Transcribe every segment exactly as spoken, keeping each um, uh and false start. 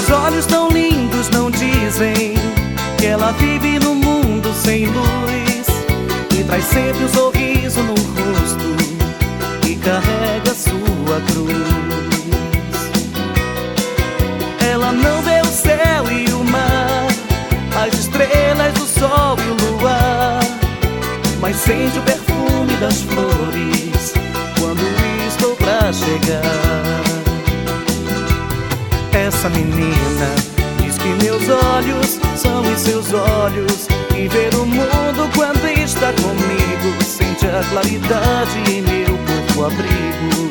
Seus olhos tão lindos não dizem que ela vive num mundo sem luz, e traz sempre um sorriso no rosto e carrega sua cruz. Ela não vê o céu e o mar, as estrelas, o sol e o luar, mas sente o perfume das flores quando estou pra chegar. Essa menina diz que meus olhos são os seus olhos, e ver o mundo quando está comigo sente a claridade em meu corpo abrigo.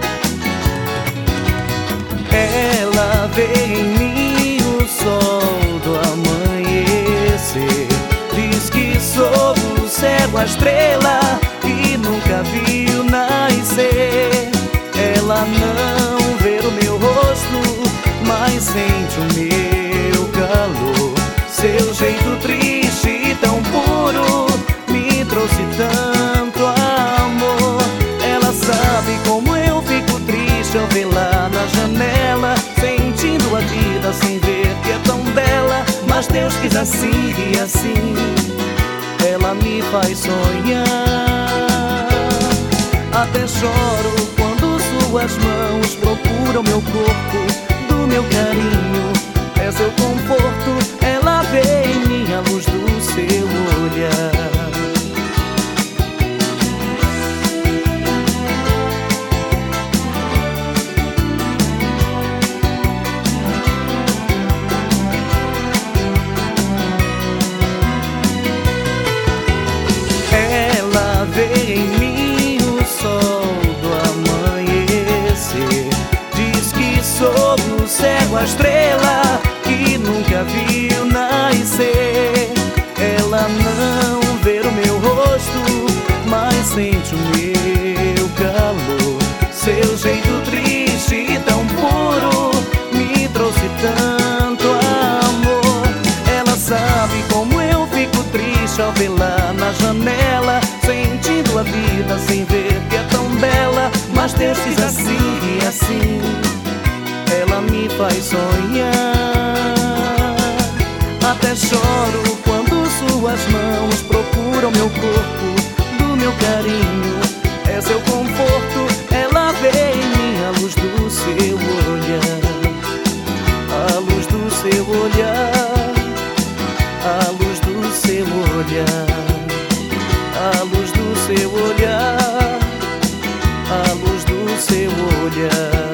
Ela vê em mim o sol do amanhecer, diz que sou o céu, a estrela, e nunca viu nascer. Ela não vê o meu rosto, mas sente o meu calor. Seu jeito triste e tão puro me trouxe tanto amor. Ela sabe como eu fico triste ao vê-la na janela, sentindo a vida sem ver que é tão bela. Mas Deus quis assim e assim ela me faz sonhar. Até choro quando suas mãos procuram meu corpo, do meu carinho é seu conforto. Ela vê em mim a luz do seu olhar. Ela vê em mim o sol do amanhecer, diz que sou o céu, a estrela, que nunca viu nascer. Ela não vê o meu rosto, mas sente o meu calor. Seu jeito triste e tão puro me trouxe tanto amor. Ela sabe como eu fico triste ao vê-la na janela, sentindo a vida sem ver que é tão bela. Mas Deus quis assim e assim ela me faz sonhar. Até choro quando suas mãos procuram meu corpo, do meu carinho é seu conforto. Ela vê em mim a luz do seu olhar, a luz do seu olhar, a luz do seu olhar, a luz do seu olhar, a luz do seu olhar.